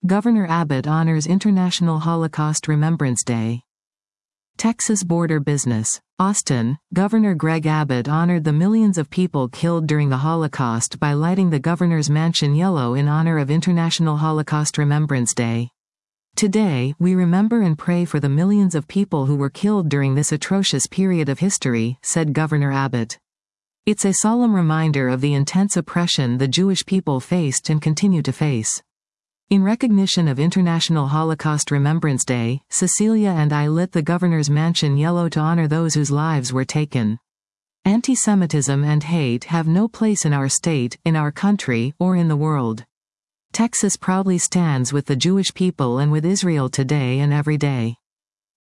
Governor Abbott honors International Holocaust Remembrance Day. Texas border business. Austin, Governor Greg Abbott honored the millions of people killed during the Holocaust by lighting the governor's mansion yellow in honor of International Holocaust Remembrance Day. Today, we remember and pray for the millions of people who were killed during this atrocious period of history, said Governor Abbott. It's a solemn reminder of the intense oppression the Jewish people faced and continue to face. In recognition of International Holocaust Remembrance Day, Cecilia and I lit the governor's mansion yellow to honor those whose lives were taken. Anti-Semitism and hate have no place in our state, in our country, or in the world. Texas proudly stands with the Jewish people and with Israel today and every day.